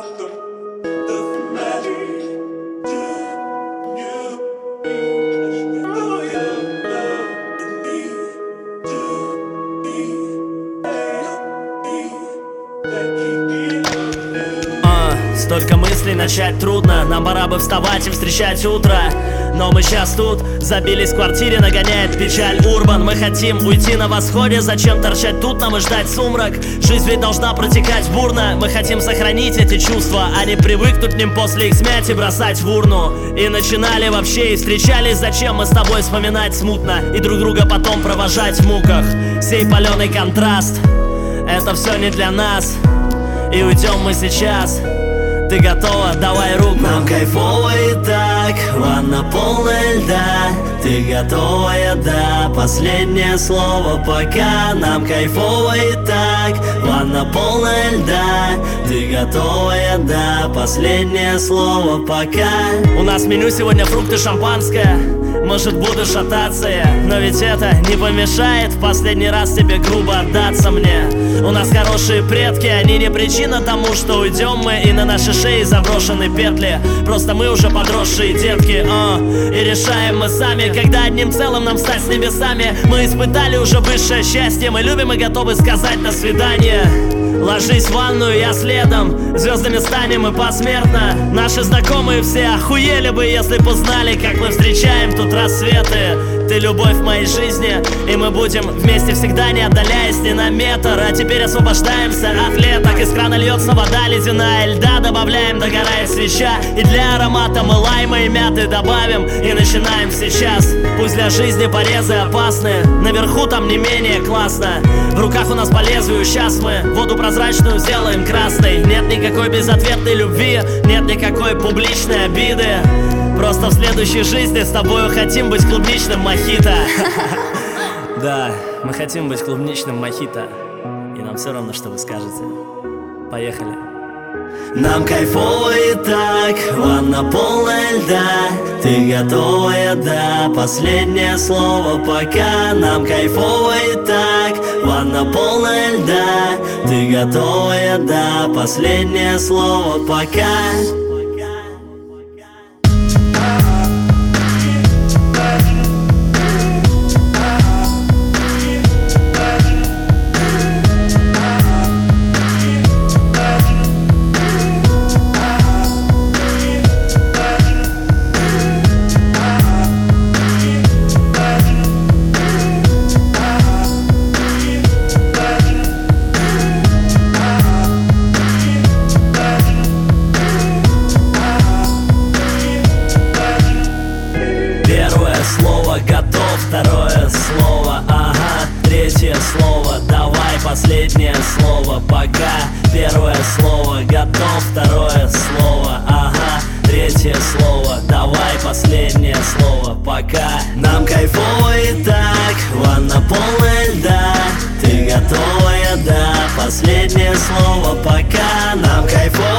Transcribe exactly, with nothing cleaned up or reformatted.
Столько мыслей, начать трудно. Нам пора бы вставать и встречать утро. Но мы сейчас тут, забились в квартире, нагоняет печаль урбан. Мы хотим уйти на восходе, зачем торчать тут нам и ждать сумрак? Жизнь ведь должна протекать бурно. Мы хотим сохранить эти чувства, а не привыкнуть к ним после их смять и бросать в урну. И начинали вообще и встречались, зачем мы с тобой вспоминать смутно и друг друга потом провожать в муках. Сей паленый контраст, это все не для нас. И уйдем мы сейчас. Ты готова? Давай руку. Нам кайфово и так, ванна полная льда. Ты готовая, да, последнее слово пока. Нам кайфово и так, ванна полная льда. Ты готовая, да, последнее слово пока. У нас в меню сегодня фрукты, шампанское. Может, буду шататься я, но ведь это не помешает в последний раз тебе грубо отдаться мне. У нас хорошие предки, они не причина тому, что уйдем мы, и на наши шеи заброшены петли. Просто мы уже подросшие детки, о, и решаем мы сами, когда одним целым нам стать с небесами. Мы испытали уже высшее счастье, мы любим и готовы сказать до свидания. Ложись в ванную, я следом, звездами станем и посмертно. Наши знакомые все охуели бы, если б узнали, как мы встречаем тут рассветы. Ты любовь в моей жизни, и мы будем вместе всегда, не отдаляясь ни на метр. А теперь освобождаемся от леток, из крана льется вода ледяная, льда добавляем, догорает свеча. И для аромата мы лайма и мяты добавим, и начинаем сейчас. Пусть для жизни порезы опасны, наверху там не менее классно. В руках у нас по лезвию, сейчас мы воду прозрачную сделаем красной. Нет никакой безответной любви, нет никакой публичной обиды. Просто в следующей жизни с тобою хотим быть клубничным мохито. Да, мы хотим быть клубничным мохито, и нам все равно, что вы скажете. Поехали. Нам кайфово и так, ванна полная льда. Ты готовая, да, последнее слово пока. Нам кайфово и так, ванна полная льда. Ты готовая, да, последнее слово пока. Слово готов, второе слово, ага, третье слово, давай последнее слово пока. Первое слово готов, второе слово, ага, третье слово, давай последнее слово пока. Нам кайфово и так, ванна полная льда. Ты готовая, да, последнее слово пока. Нам кайфово